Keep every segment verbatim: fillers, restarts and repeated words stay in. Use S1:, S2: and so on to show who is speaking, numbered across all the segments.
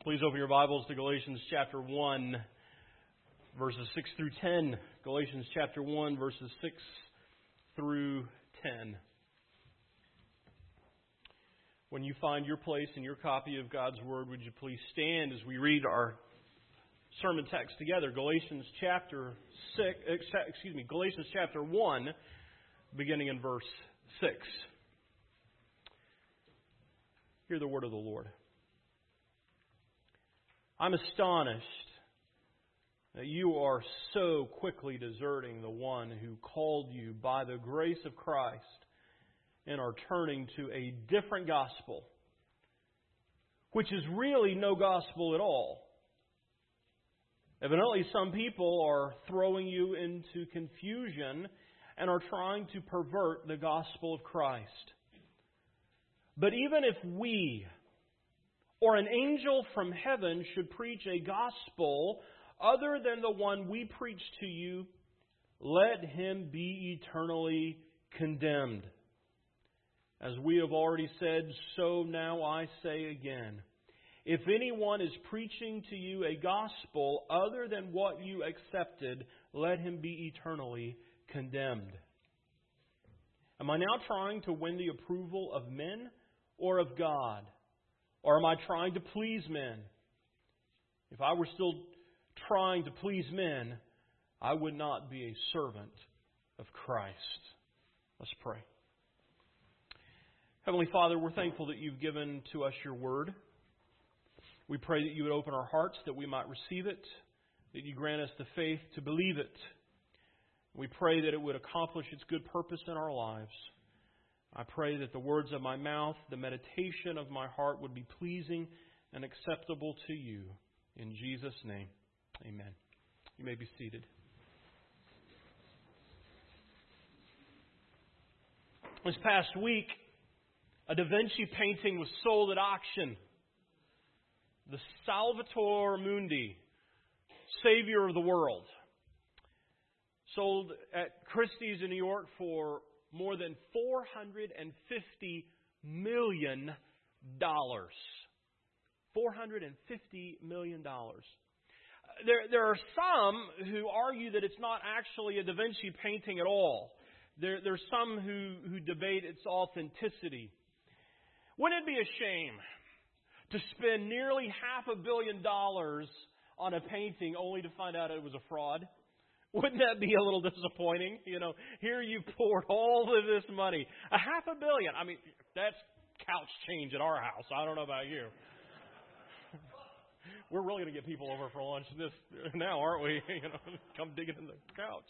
S1: Please open your Bibles to Galatians chapter one, verses six through ten. Galatians chapter one, verses six through ten. When you find your place in your copy of God's Word, would you please stand as we read our sermon text together? Galatians chapter six, excuse me, Galatians chapter one, beginning in verse six. Hear the word of the Lord. I'm astonished that you are so quickly deserting the one who called you by the grace of Christ and are turning to a different gospel, which is really no gospel at all. Evidently, some people are throwing you into confusion and are trying to pervert the gospel of Christ. But even if we or an angel from heaven should preach a gospel other than the one we preach to you, let him be eternally condemned. As we have already said, so now I say again. If anyone is preaching to you a gospel other than what you accepted, let him be eternally condemned. Am I now trying to win the approval of men or of God? Or am I trying to please men? If I were still trying to please men, I would not be a servant of Christ. Let's pray. Heavenly Father, we're thankful that you've given to us your word. We pray that you would open our hearts that we might receive it, that you grant us the faith to believe it. We pray that it would accomplish its good purpose in our lives. I pray that the words of my mouth, the meditation of my heart would be pleasing and acceptable to you. In Jesus' name, amen. You may be seated. This past week, a Da Vinci painting was sold at auction. The Salvator Mundi, Savior of the World. Sold at Christie's in New York for more than four hundred fifty million dollars. four hundred fifty million dollars. There, there are some who argue that it's not actually a Da Vinci painting at all. There, there's some who, who debate its authenticity. Wouldn't it be a shame to spend nearly half a billion dollars on a painting only to find out it was a fraud? Wouldn't that be a little disappointing? You know, here you poured all of this money. A half a billion. I mean, that's couch change at our house. I don't know about you. We're really going to get people over for lunch this now, aren't we? You know, come digging in the couch.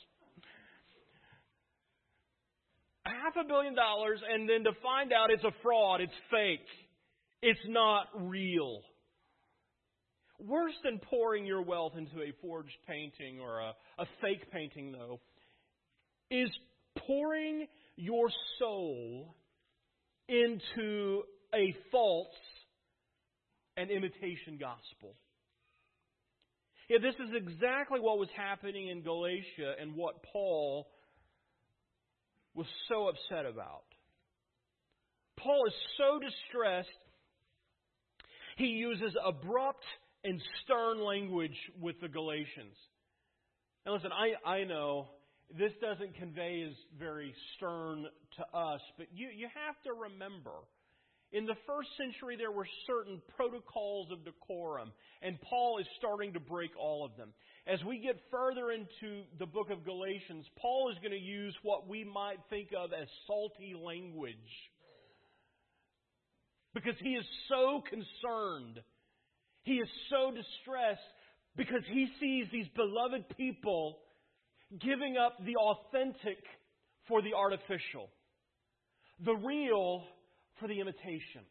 S1: A half a billion dollars, and then to find out it's a fraud, it's fake, it's not real. Worse than pouring your wealth into a forged painting or a, a fake painting, though, is pouring your soul into a false and imitation gospel. Yeah, this is exactly what was happening in Galatia and what Paul was so upset about. Paul is so distressed, he uses abrupt and stern language with the Galatians. Now listen, I, I know this doesn't convey as very stern to us, but you, you have to remember, in the first century there were certain protocols of decorum, and Paul is starting to break all of them. As we get further into the book of Galatians, Paul is going to use what we might think of as salty language, because he is so concerned. He is so distressed because he sees these beloved people giving up the authentic for the artificial, the real for the imitation.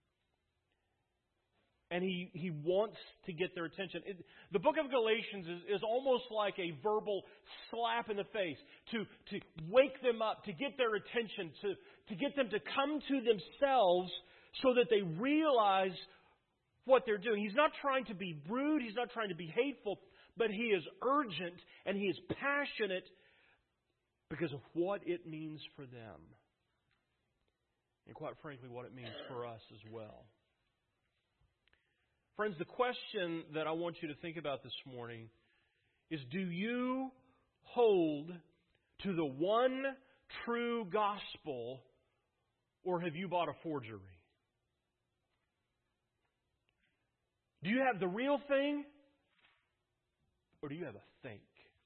S1: And he, he wants to get their attention. It, the book of Galatians is, is almost like a verbal slap in the face to, to wake them up, to get their attention, to, to get them to come to themselves so that they realize what they're doing. He's not trying to be rude. He's not trying to be hateful. But he is urgent and he is passionate because of what it means for them. And quite frankly, what it means for us as well. Friends, the question that I want you to think about this morning is, do you hold to the one true gospel, or have you bought a forgery? Do you have the real thing, or do you have a fake?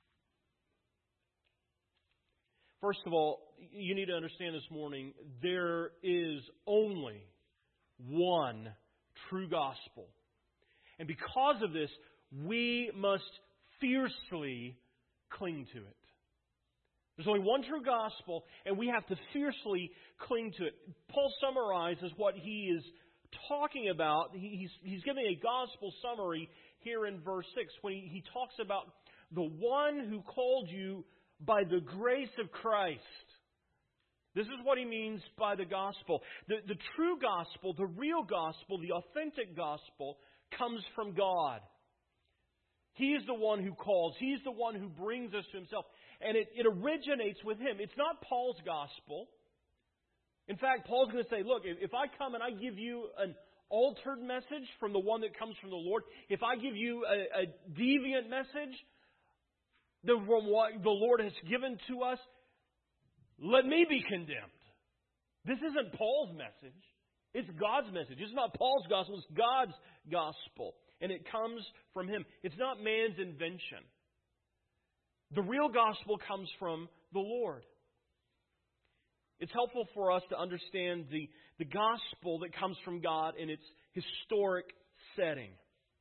S1: First of all, you need to understand this morning, there is only one true gospel. And because of this, we must fiercely cling to it. There's only one true gospel, and we have to fiercely cling to it. Paul summarizes what he is talking about. He's, he's giving a gospel summary here in verse six when he, he talks about the one who called you by the grace of Christ. This is what he means by the gospel. The, the true gospel, the real gospel, the authentic gospel comes from God. He is the one who calls. He's the one who brings us to Himself. And it, it originates with Him. It's not Paul's gospel. In fact, Paul's going to say, look, if, if I come and I give you an altered message from the one that comes from the Lord, if I give you a, a deviant message from what the Lord has given to us, let me be condemned. This isn't Paul's message. It's God's message. It's not Paul's gospel. It's God's gospel. And it comes from Him. It's not man's invention. The real gospel comes from the Lord. It's helpful for us to understand the, the gospel that comes from God in its historic setting.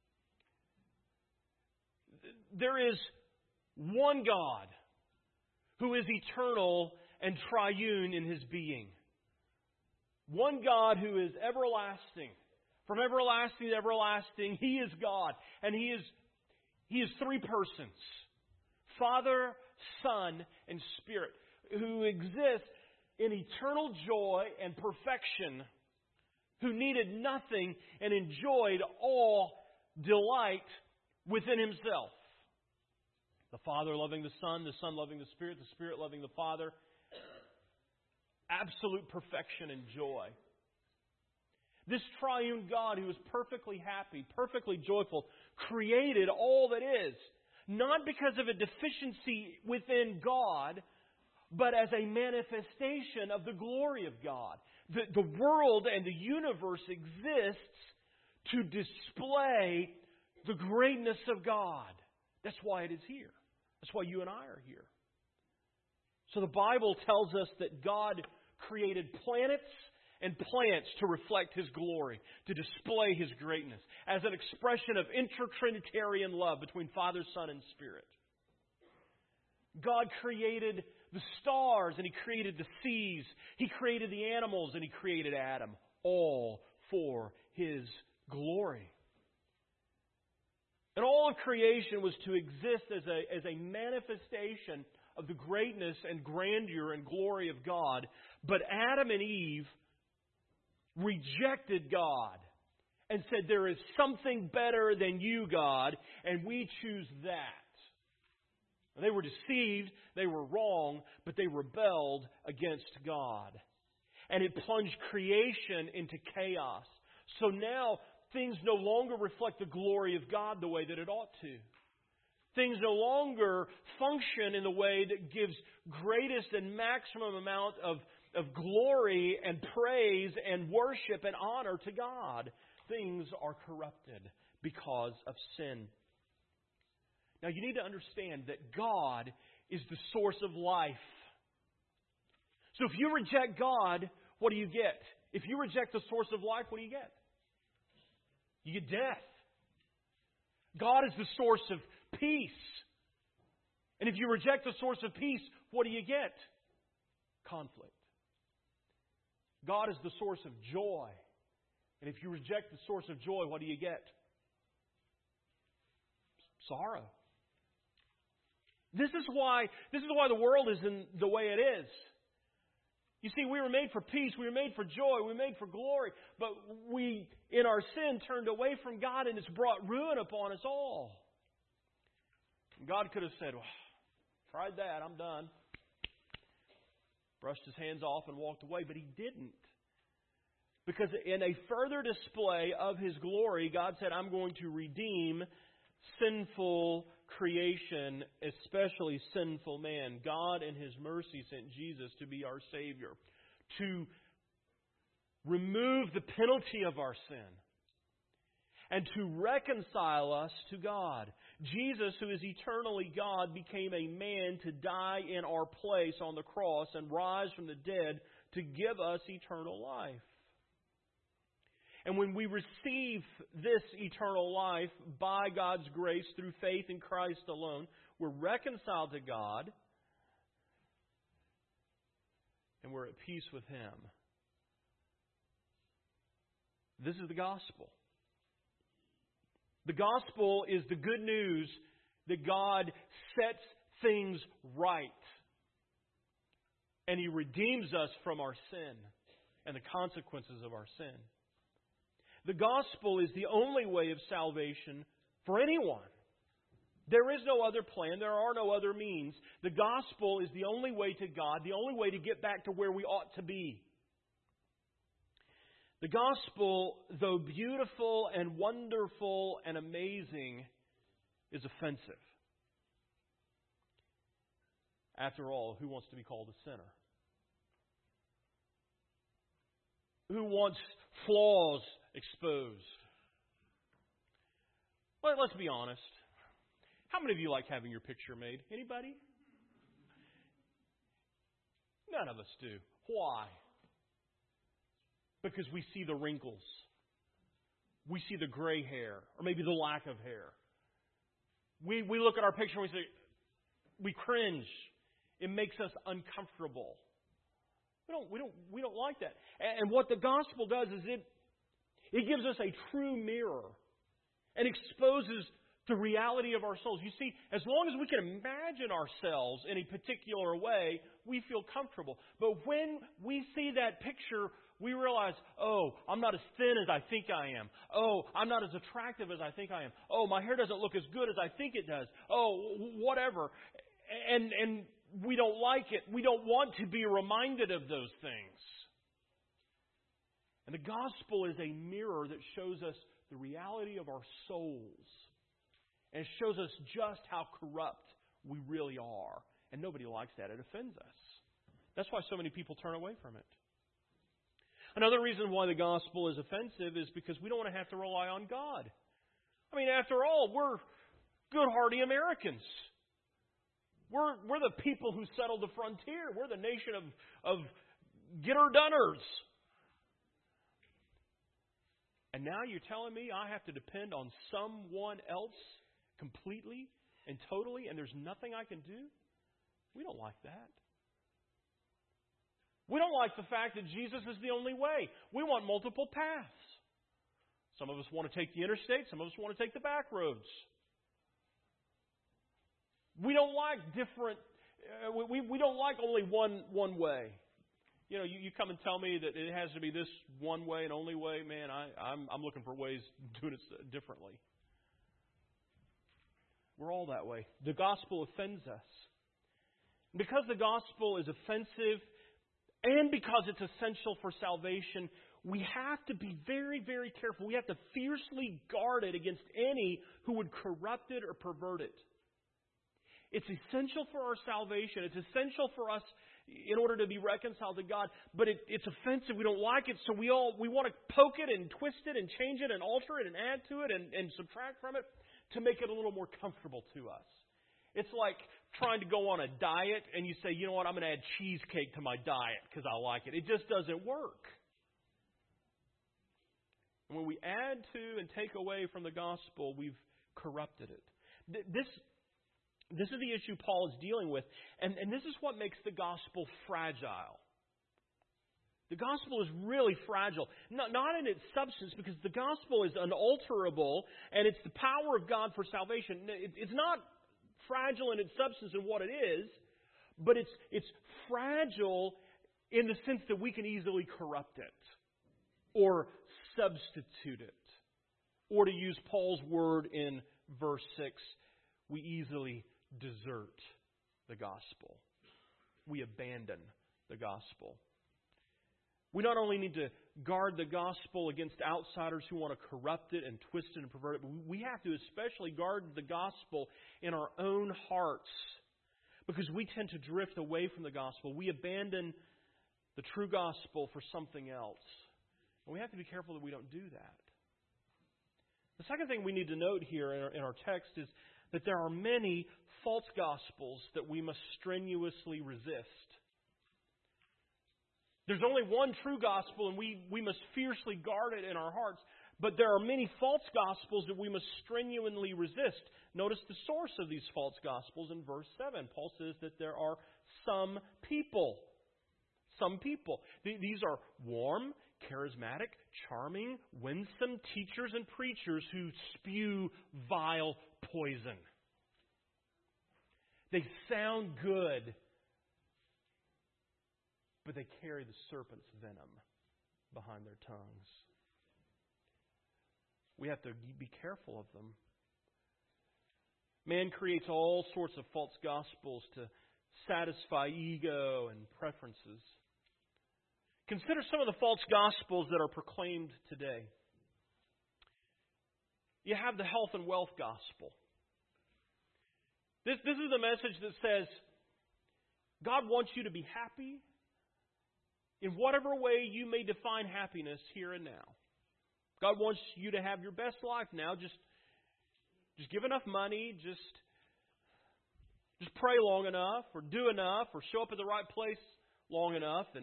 S1: There is one God who is eternal and triune in His being. One God who is everlasting. From everlasting to everlasting, He is God. And He is, He is three persons. Father, Son, and Spirit. Who exist in eternal joy and perfection. Who needed nothing and enjoyed all delight within Himself. The Father loving the Son, the Son loving the Spirit, the Spirit loving the Father. Absolute perfection and joy. This triune God who is perfectly happy, perfectly joyful, created all that is. Not because of a deficiency within God, but as a manifestation of the glory of God. The, the world and the universe exists to display the greatness of God. That's why it is here. That's why you and I are here. So the Bible tells us that God created planets and plants to reflect His glory, to display His greatness, as an expression of intertrinitarian love between Father, Son, and Spirit. God created the stars and He created the seas. He created the animals and He created Adam, all for His glory. And all of creation was to exist as a, as a manifestation of the greatness and grandeur and glory of God. But Adam and Eve rejected God and said, there is something better than you, God, and we choose that. And they were deceived, they were wrong, but they rebelled against God. And it plunged creation into chaos. So now things no longer reflect the glory of God the way that it ought to. Things no longer function in the way that gives greatest and maximum amount of, of glory and praise and worship and honor to God. Things are corrupted because of sin. Now you need to understand that God is the source of life. So if you reject God, what do you get? If you reject the source of life, what do you get? You get death. God is the source of peace. And if you reject the source of peace, what do you get? Conflict. God is the source of joy. And if you reject the source of joy, what do you get? Sorrow. This is why, this is why the world is in the way it is. You see, we were made for peace, we were made for joy, we were made for glory, but we, in our sin, turned away from God and it's brought ruin upon us all. God could have said, well, tried that, I'm done. Brushed His hands off and walked away, but He didn't. Because in a further display of His glory, God said, I'm going to redeem sinful creation, especially sinful man. God in His mercy sent Jesus to be our Savior, to remove the penalty of our sin, and to reconcile us to God. Jesus, who is eternally God, became a man to die in our place on the cross and rise from the dead to give us eternal life. And when we receive this eternal life by God's grace through faith in Christ alone, we're reconciled to God and we're at peace with Him. This is the gospel. The gospel is the good news that God sets things right. And He redeems us from our sin and the consequences of our sin. The gospel is the only way of salvation for anyone. There is no other plan. There are no other means. The gospel is the only way to God, the only way to get back to where we ought to be. The gospel, though beautiful and wonderful and amazing, is offensive. After all, who wants to be called a sinner? Who wants flaws exposed? Well, let's be honest. How many of you like having your picture made? Anybody? None of us do. Why? Because we see the wrinkles. We see the gray hair, or maybe the lack of hair. We we look at our picture and we say, we cringe. It makes us uncomfortable. We don't we don't we don't like that. And what the gospel does is it it gives us a true mirror and exposes the reality of our souls. You see, as long as we can imagine ourselves in a particular way, we feel comfortable. But when we see that picture, we realize, oh, I'm not as thin as I think I am. Oh, I'm not as attractive as I think I am. Oh, my hair doesn't look as good as I think it does. Oh, whatever. And and we don't like it. We don't want to be reminded of those things. And the gospel is a mirror that shows us the reality of our souls. And it shows us just how corrupt we really are. And nobody likes that. It offends us. That's why so many people turn away from it. Another reason why the gospel is offensive is because we don't want to have to rely on God. I mean, after all, we're good, hardy Americans. We're, we're the people who settled the frontier. We're the nation of, of get-her-doners. And now you're telling me I have to depend on someone else completely and totally, and there's nothing I can do? We don't like that. We don't like the fact that Jesus is the only way. We want multiple paths. Some of us want to take the interstate. Some of us want to take the back roads. We don't like different. Uh, we we don't like only one one way. You know, you, you come and tell me that it has to be this one way and only way. Man, I, I'm I'm looking for ways of doing it differently. We're all that way. The gospel offends us. Because the gospel is offensive and because it's essential for salvation, we have to be very, very careful. We have to fiercely guard it against any who would corrupt it or pervert it. It's essential for our salvation. It's essential for us in order to be reconciled to God. But it, it's offensive. We don't like it. So we all we want to poke it and twist it and change it and alter it and add to it and, and subtract from it to make it a little more comfortable to us. It's like trying to go on a diet and you say, you know what, I'm going to add cheesecake to my diet because I like it. It just doesn't work. And when we add to and take away from the gospel, we've corrupted it. This, this is the issue Paul is dealing with. And, and this is what makes the gospel fragile. The gospel is really fragile. Not, not in its substance, because the gospel is unalterable, and it's the power of God for salvation. It, it's not fragile in its substance and what it is, but it's it's fragile in the sense that we can easily corrupt it or substitute it. Or to use Paul's word in verse six, we easily desert the gospel. We abandon the gospel. We not only need to guard the gospel against outsiders who want to corrupt it and twist it and pervert it, but we have to especially guard the gospel in our own hearts, because we tend to drift away from the gospel. We abandon the true gospel for something else. And we have to be careful that we don't do that. The second thing we need to note here in our, in our text is that there are many false gospels that we must strenuously resist. There's only one true gospel, and we, we must fiercely guard it in our hearts. But there are many false gospels that we must strenuously resist. Notice the source of these false gospels in verse seven. Paul says that there are some people. Some people. These are warm, charismatic, charming, winsome teachers and preachers who spew vile poison. They sound good, but they carry the serpent's venom behind their tongues. We have to be careful of them. Man creates all sorts of false gospels to satisfy ego and preferences. Consider some of the false gospels that are proclaimed today. You have the health and wealth gospel. This, this is the message that says, God wants you to be happy in whatever way you may define happiness here and now. God wants you to have your best life now. Just, just give enough money. Just, just pray long enough, or do enough, or show up at the right place long enough, and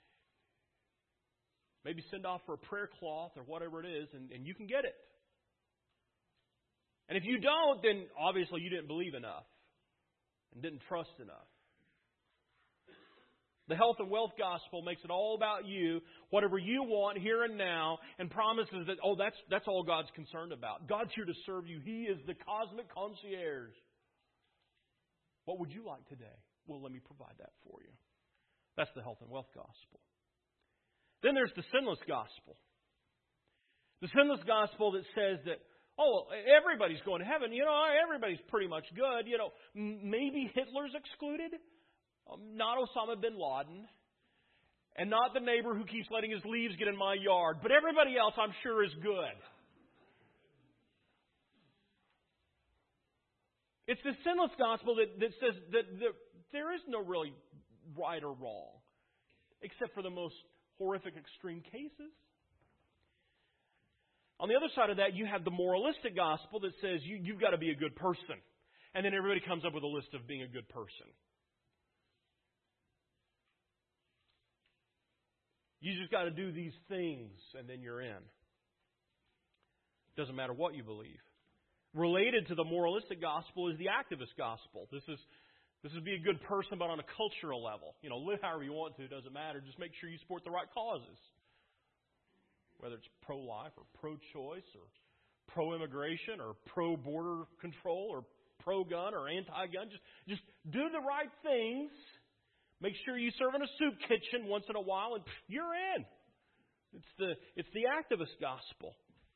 S1: maybe send off for a prayer cloth or whatever it is, and, and you can get it. And if you don't, then obviously you didn't believe enough and didn't trust enough. The health and wealth gospel makes it all about you, whatever you want here and now, and promises that, oh, that's that's all God's concerned about. God's here to serve you. He is the cosmic concierge. What would you like today? Well, let me provide that for you. That's the health and wealth gospel. Then there's the sinless gospel. The sinless gospel that says that, oh, everybody's going to heaven. You know, everybody's pretty much good. You know, maybe Hitler's excluded. Not Osama bin Laden, and not the neighbor who keeps letting his leaves get in my yard, but everybody else I'm sure is good. It's the sinless gospel that, that says that, that there is no really right or wrong, except for the most horrific extreme cases. On the other side of that, you have the moralistic gospel that says you, you've got to be a good person. And then everybody comes up with a list of being a good person. You just got to do these things, and then you're in. Doesn't matter what you believe. Related to the moralistic gospel is the activist gospel. This is this is be a good person, but on a cultural level. You know, live however you want to. It doesn't matter. Just make sure you support the right causes. Whether it's pro-life or pro-choice or pro-immigration or pro-border control or pro-gun or anti-gun. Just, just do the right things. Make sure you serve in a soup kitchen once in a while, and pff, you're in. It's the it's the activist gospel.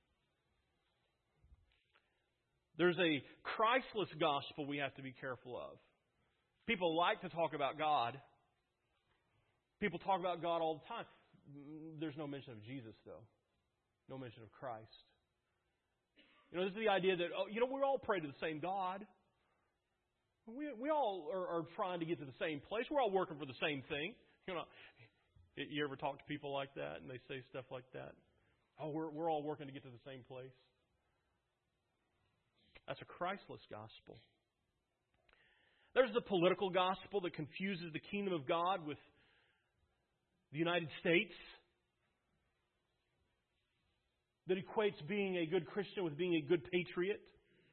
S1: There's a Christless gospel we have to be careful of. People like to talk about God. People talk about God all the time. There's no mention of Jesus, though. No mention of Christ. You know, this is the idea that, oh, you know, we all pray to the same God. We we all are, are trying to get to the same place. We're all working for the same thing. You know, you ever talk to people like that and they say stuff like that? Oh, we're we're all working to get to the same place. That's a Christless gospel. There's the political gospel that confuses the kingdom of God with the United States. That equates being a good Christian with being a good patriot.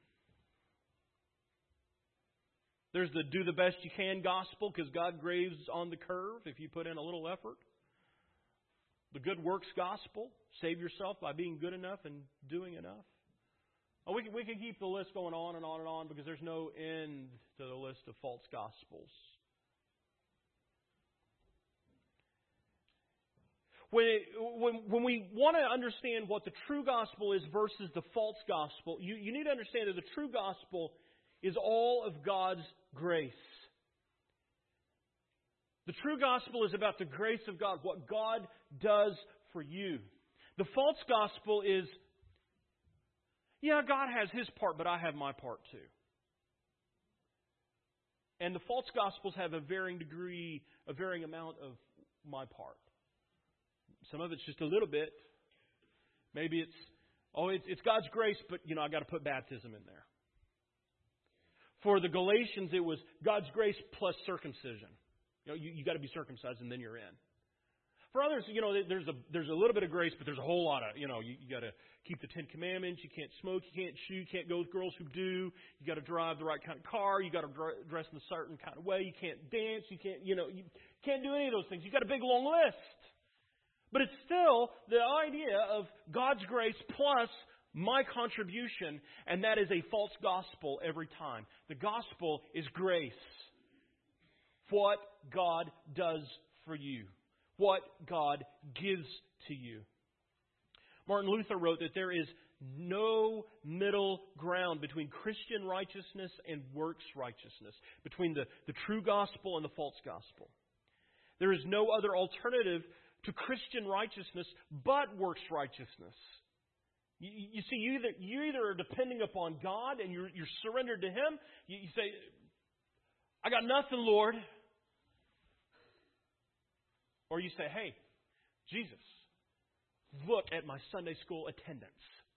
S1: There's the do the best you can gospel because God graves on the curve if you put in a little effort. The good works gospel, save yourself by being good enough and doing enough. Oh, we can, we can keep the list going on and on and on because there's no end to the list of false gospels. When, it, when, when we want to understand what the true gospel is versus the false gospel, you, you need to understand that the true gospel is all of God's grace. The true gospel is about the grace of God, what God does for you. The false gospel is, yeah, God has His part, but I have my part too. And the false gospels have a varying degree, a varying amount of my part. Some of it's just a little bit. Maybe it's, oh, it's, it's God's grace, but, you know, I got to put baptism in there. For the Galatians, it was God's grace plus circumcision. You know, you, you got to be circumcised and then you're in. For others, you know, there's a there's a little bit of grace, but there's a whole lot of, you know, you, you got to keep the Ten Commandments. You can't smoke. You can't shoot. You can't go with girls who do. You got to drive the right kind of car. You got to dress in a certain kind of way. You can't dance. You can't, you know, you can't do any of those things. You got a big long list. But it's still the idea of God's grace plus my contribution, and that is a false gospel every time. The gospel is grace. What God does for you. What God gives to you. Martin Luther wrote that there is no middle ground between Christian righteousness and works righteousness, between the, the true gospel and the false gospel. There is no other alternative to Christian righteousness but works righteousness. You, you see, you either, you either are depending upon God and you're, you're surrendered to Him. You, you say, I got nothing, Lord. Or you say, hey, Jesus, look at my Sunday school attendance.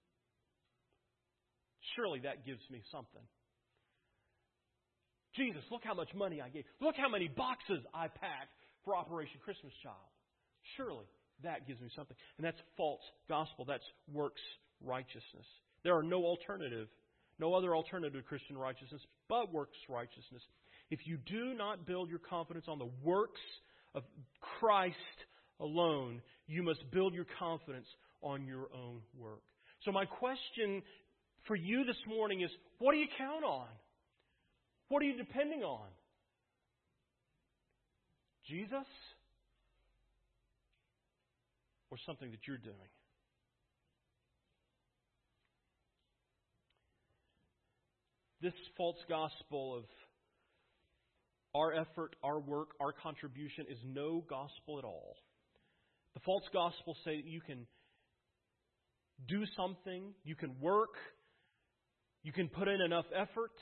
S1: Surely that gives me something. Jesus, look how much money I gave. Look how many boxes I packed for Operation Christmas Child. Surely that gives me something. And that's false gospel. That's works righteousness. There are no alternative, no other alternative to Christian righteousness but works righteousness. If you do not build your confidence on the works of Christ alone, you must build your confidence on your own work. So my question for you this morning is, what do you count on? What are you depending on? Jesus? Or something that you're doing? This false gospel of our effort, our work, our contribution is no gospel at all. The false gospel say that you can do something, you can work, you can put in enough effort,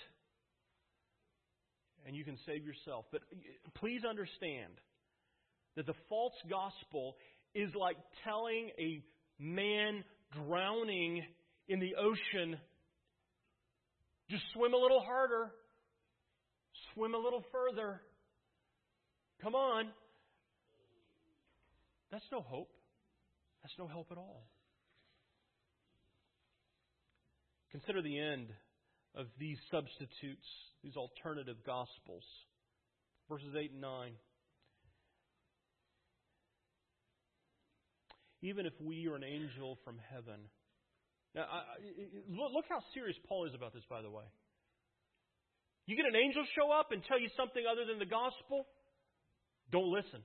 S1: and you can save yourself. But please understand that the false gospel is like telling a man drowning in the ocean, just swim a little harder. Swim a little further. Come on. That's no hope. That's no help at all. Consider the end of these substitutes, these alternative gospels. Verses eight and nine. Even if we are an angel from heaven. Now, I, I, look how serious Paul is about this, by the way. You get an angel show up and tell you something other than the gospel, don't listen.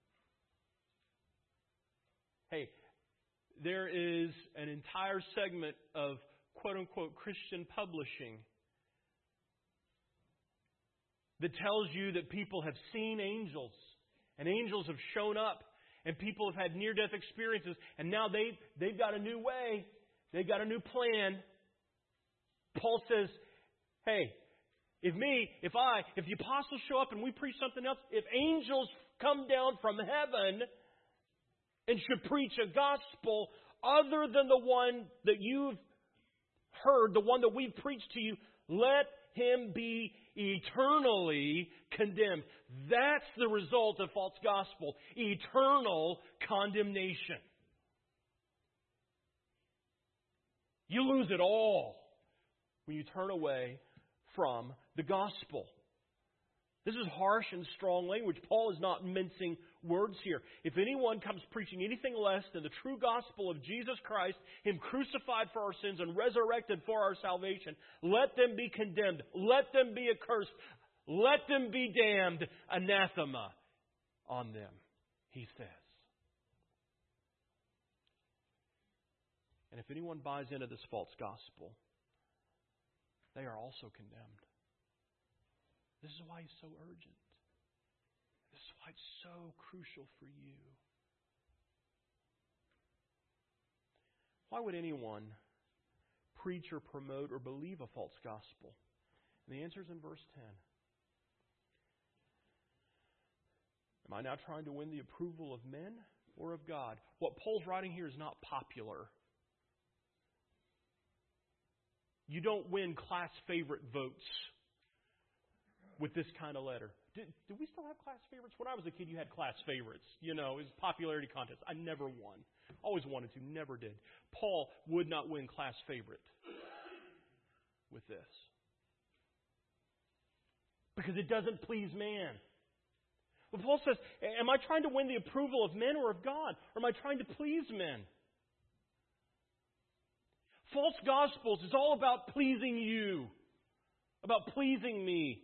S1: Hey, there is an entire segment of quote-unquote Christian publishing that tells you that people have seen angels, and angels have shown up, and people have had near-death experiences, and now they, they've got a new way. They've got a new plan. Paul says, hey, If me, if I, if the apostles show up and we preach something else, if angels come down from heaven and should preach a gospel other than the one that you've heard, the one that we've preached to you, let him be eternally condemned. That's the result of false gospel. Eternal condemnation. You lose it all when you turn away from the gospel. This is harsh and strong language. Paul is not mincing words here. If anyone comes preaching anything less than the true gospel of Jesus Christ, Him crucified for our sins and resurrected for our salvation, let them be condemned. Let them be accursed. Let them be damned. Anathema on them, he says. And if anyone buys into this false gospel, they are also condemned. This is why he's so urgent. This is why it's so crucial for you. Why would anyone preach or promote or believe a false gospel? And the answer is in verse ten. Am I now trying to win the approval of men or of God? What Paul's writing here is not popular. You don't win class favorite votes with this kind of letter. Did, did we still have class favorites? When I was a kid, you had class favorites. You know, it was a popularity contest. I never won. Always wanted to, never did. Paul would not win class favorite with this. Because it doesn't please man. But Paul says, am I trying to win the approval of men or of God? Or am I trying to please men? False gospels is all about pleasing you. About pleasing me.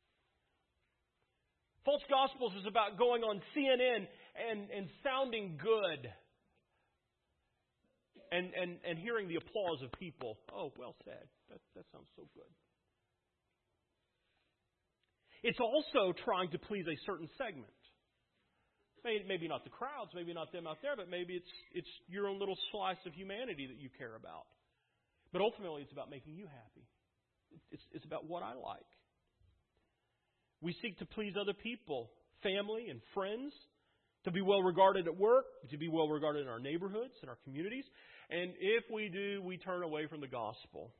S1: False gospels is about going on C N N and, and sounding good. And, and, and hearing the applause of people. Oh, well said. That, that sounds so good. It's also trying to please a certain segment. Maybe not the crowds, maybe not them out there, but maybe it's it's your own little slice of humanity that you care about. But ultimately, it's about making you happy. It's, it's about what I like. We seek to please other people, family and friends, to be well regarded at work, to be well regarded in our neighborhoods, in our communities. And if we do, we turn away from the gospel.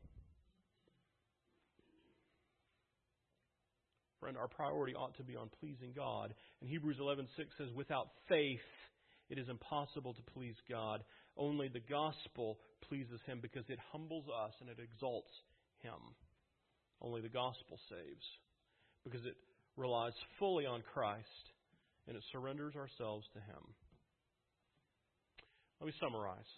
S1: Friend, our priority ought to be on pleasing God. And Hebrews eleven six says, without faith, it is impossible to please God. Only the gospel pleases Him because it humbles us and it exalts Him. Only the gospel saves because it relies fully on Christ and it surrenders ourselves to Him. Let me summarize.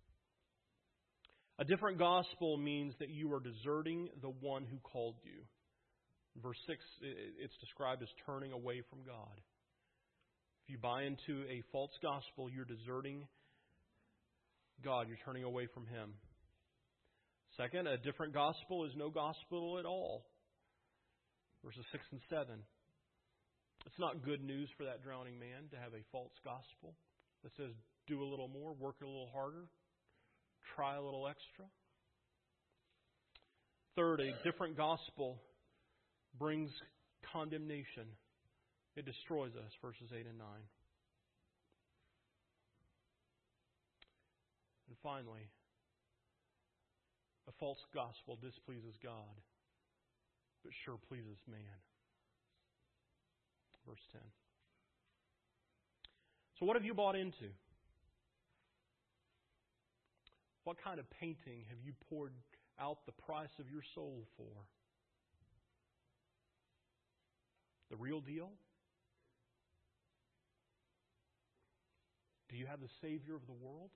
S1: A different gospel means that you are deserting the one who called you. In verse six, it's described as turning away from God. If you buy into a false gospel, you're deserting God. You're turning away from Him. Second, a different gospel is no gospel at all. Verses six and seven. It's not good news for that drowning man to have a false gospel that says do a little more, work a little harder, try a little extra. Third, a different gospel brings condemnation. It destroys us, verses eight and nine. And finally, a false gospel displeases God, but sure pleases man. Verse ten. So what have you bought into? What kind of painting have you poured out the price of your soul for? The real deal? Do you have the Savior of the world?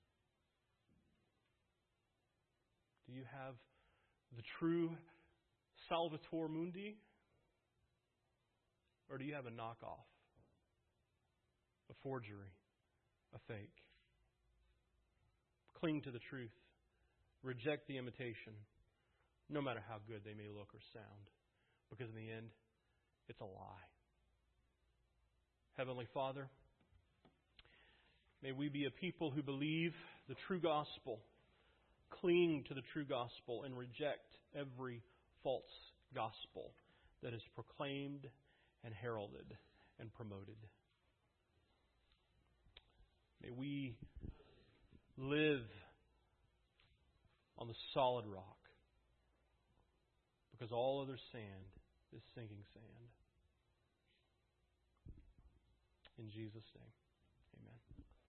S1: Do you have the true Salvator Mundi? Or do you have a knockoff? A forgery? A fake? Cling to the truth. Reject the imitation, no matter how good they may look or sound. Because in the end, it's a lie. Heavenly Father, may we be a people who believe the true gospel, cling to the true gospel, and reject every false gospel that is proclaimed and heralded and promoted. May we live on the solid rock, because all other sand is sinking sand. In Jesus' name, amen.